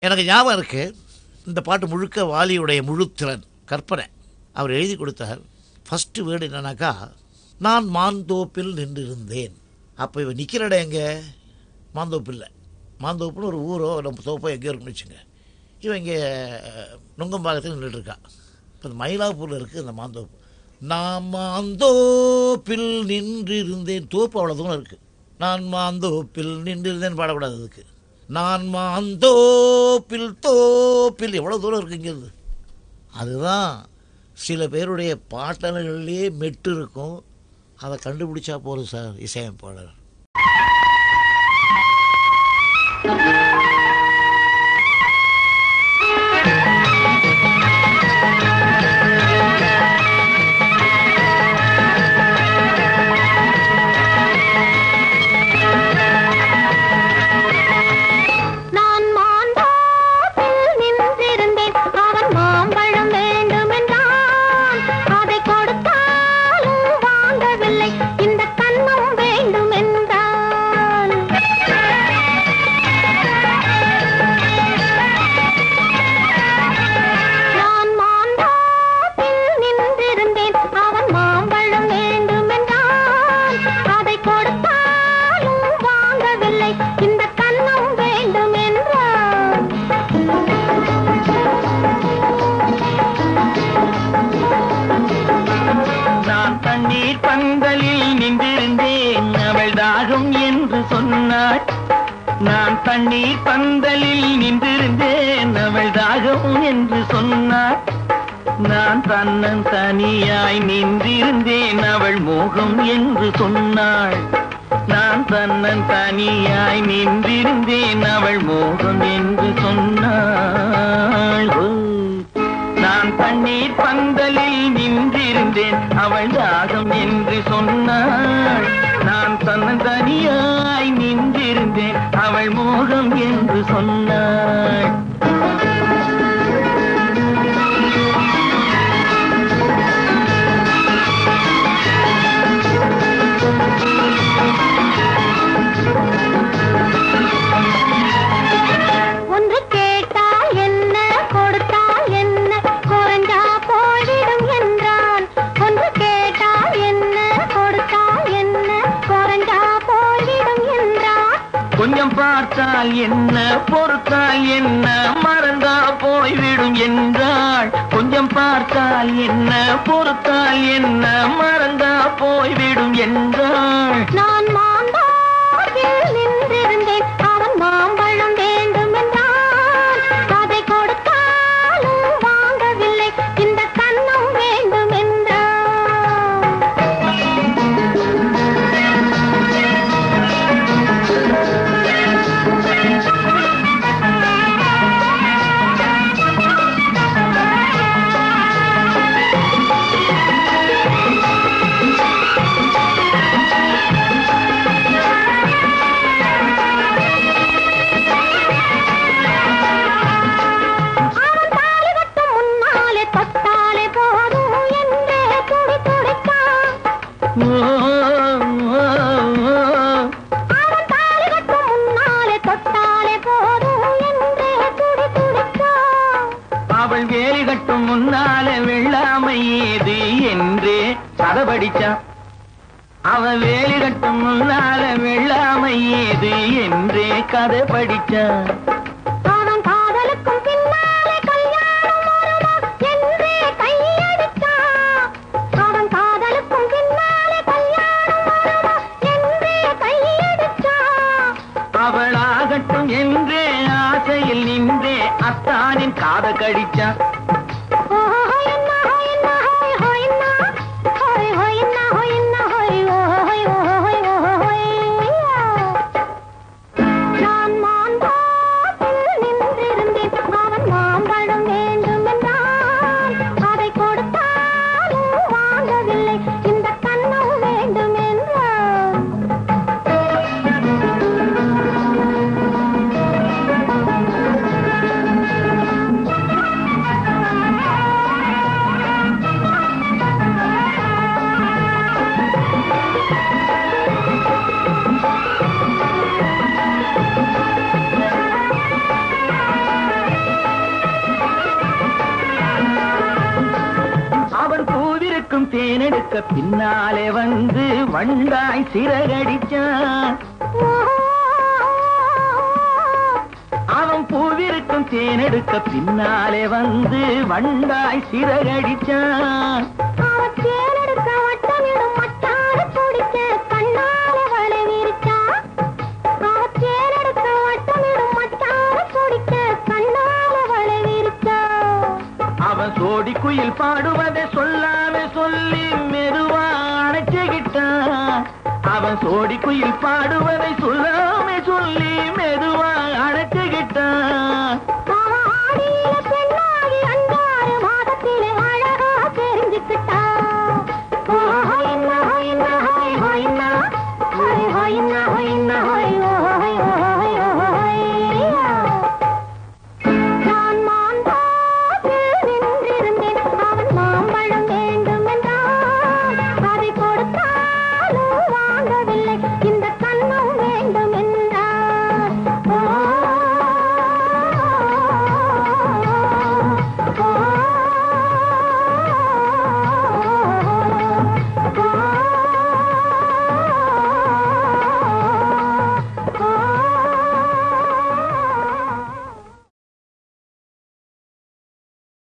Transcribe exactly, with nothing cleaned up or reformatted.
எனக்கு ஞாபகம் இருக்குது, இந்த பாட்டு முழுக்க வாலியுடைய முழு திறன் கற்பனை. அவர் எழுதி கொடுத்தார். ஃபஸ்ட்டு வேர்டு என்னன்னாக்கா, நான் மாந்தோப்பில் நின்றிருந்தேன். அப்போ இவன் நிற்கிற இடம் எங்கே? மாந்தோப்பு இல்லை, மாந்தோப்புன்னு ஒரு ஊரோ நம்ம தோப்போ எங்கேயோ இருக்குன்னு வச்சுங்க. இவன் இங்கே நுங்கம்பாக்கத்தில் நின்றுட்டுருக்கா. இப்போ இந்த மயிலாப்பூரில் இருக்குது இந்த மாந்தோப்பு. நான் மாந்தோப்பில் நின்றிருந்தேன். தோப்பு அவ்வளோ தூரம் இருக்குது. நான் மாந்தோப்பில் நின்றிருந்தேன் பாடக்கூடாது அதுக்கு. நான் மாந்தோப்பில் தோப்பில் எவ்வளோ தூரம் இருக்குது இங்கேருந்து. அதுதான் சில பேருடைய பாட்டல்கள்லேயே மெட்டு இருக்கும். அதை கண்டுபிடிச்சா போதும் சார் இசையமைப்பாளர். நான் தண்ணீர் பந்தலில் நின்றிருந்தேன், அவள் தாகம் என்று சொன்னாள். நான் தன்னன் தனியாய் நின்றிருந்தேன், அவள் மோகம் என்று சொன்னாள். நான் தன்னன் தனியாய் நின்றிருந்தேன், அவள் மோகம் என்று சொன்னாள். நான் தண்ணீர் பந்தலில் நின்றிருந்தேன், அவள் தாகம் என்று சொன்னாள். நான் தன்னன் தனியாய் நின்றிருந்தேன், அவள் மோகம் என்று சொன்னாள். ஒன்று கேட்டால் என்ன, கொடுத்தால் என்ன, குறைஞ்சா போய்விடும் என்றான். ஒன்று கேட்டால் என்ன, கொடுத்தால் என்ன, குறைஞ்சா போய்விடும் என்றான். கொஞ்சம் பார்த்தால் என்ன, பொறுத்தால் என்ன, மறந்தா போய்விடும் என்றாள். கொஞ்சம் பார்த்தால் என்ன, பொறுத்தால் என்ன, மறந்தா போய்விடும் என்றாள். நான் மாந்தோப்பில் நின்றிருந்தேன், அவன் மாம்பழம் வேண்டும் என்றான். அதை கொடுத்தாலும் வாங்கவில்லை, இந்த கன்னம் வேண்டும் என்றான். அவள் வேலி கட்டும் முன்னாலே வெள்ளாமை ஏது என்றே கதை படிச்சான். அவள் வேலி கட்டும் முன்னாலே வெள்ளாமை ஏது என்றே கதை படிச்சான். அவன் காதலுக்கும் பின்னாலே கல்யாணம் வருமா என்றே கையடிச்சான். அவன் காதலுக்கும் பின்னாலே கல்யாணம் வருமா என்றே கையடிச்சான். அவளாகட்டும் என்றே ஆசையில் நின்றே அத்தானின் காத கடிச்சான். நான் மாந்தோப்பில் நின்றிருந்தேன், அவன் மாம்பழம் வேண்டும் என்றான். அதை கொடுத்தாலும் வாங்கவில்லை, இந்த கன்னம் வேண்டும் என்றான். தேனெடுக்க பின்னாலே வந்து வண்டாய் சிறகடிச்சான். அவன் பூவிருக்கும் தேனெடுக்க பின்னாலே வந்து வண்டாய் சிறகடிச்சான். அவன் தேனெடுக்க வட்டமிடும் மட்டார துடிக்க கண்ணாலே வளை விரிச்சான். அவன் தேனெடுக்க வட்டமிடும் மட்டார துடிக்க கண்ணாலே வளை விரிச்சான். அவன் சோடி குயில் பாடுவதை சொல்லாம சொல்லி மெதுவா அணைச்சுகிட்டான். அவன் சோடி குயில் பாடுவதை சொல்ல